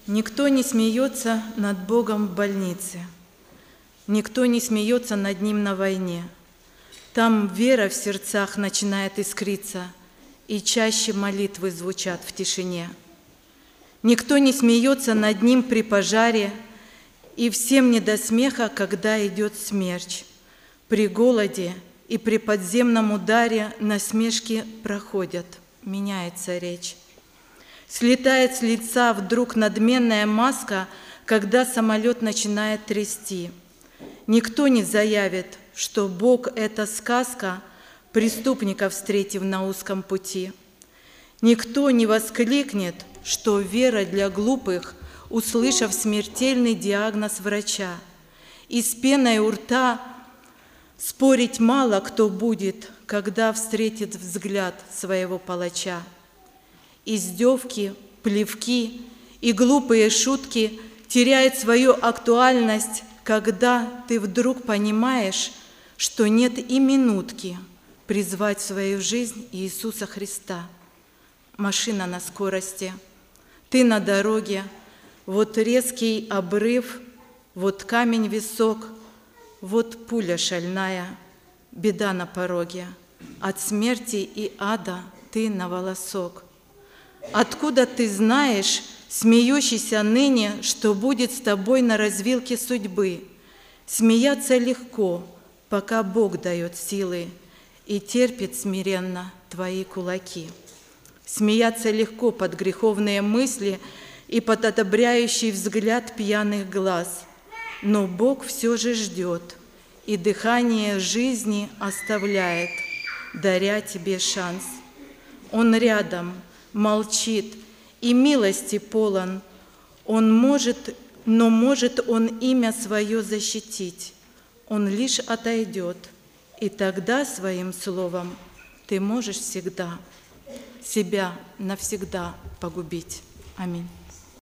Никто не смеется над Богом в больнице, никто не смеется над Ним на войне. Там вера в сердцах начинает искриться, и чаще молитвы звучат в тишине. Никто не смеется над Ним при пожаре, и всем не до смеха, когда идет смерч. При голоде и при подземном ударе насмешки проходят, меняется речь. Слетает с лица вдруг надменная маска, когда самолет начинает трясти. Никто не заявит, что Бог — это сказка, преступника встретив на узком пути. Никто не воскликнет, что вера для глупых, услышав смертельный диагноз врача. И с пеной у рта спорить мало кто будет, когда встретит взгляд своего палача. Издевки, плевки и глупые шутки теряют свою актуальность, когда ты вдруг понимаешь, что нет и минутки призвать в свою жизнь Иисуса Христа. Машина на скорости, ты на дороге, вот резкий обрыв, вот камень висок, вот пуля шальная, беда на пороге. От смерти и ада ты на волосок. Откуда ты знаешь, смеющийся ныне, что будет с тобой на развилке судьбы? Смеяться легко, пока Бог дает силы и терпит смиренно твои кулаки. Смеяться легко под греховные мысли и под одобряющий взгляд пьяных глаз. Но Бог все же ждет и дыхание жизни оставляет, даря тебе шанс. Он рядом, молчит и милости полон. Он может, но может Он имя свое защитить. Он лишь отойдет, и тогда своим словом ты можешь всегда себя навсегда погубить. Аминь.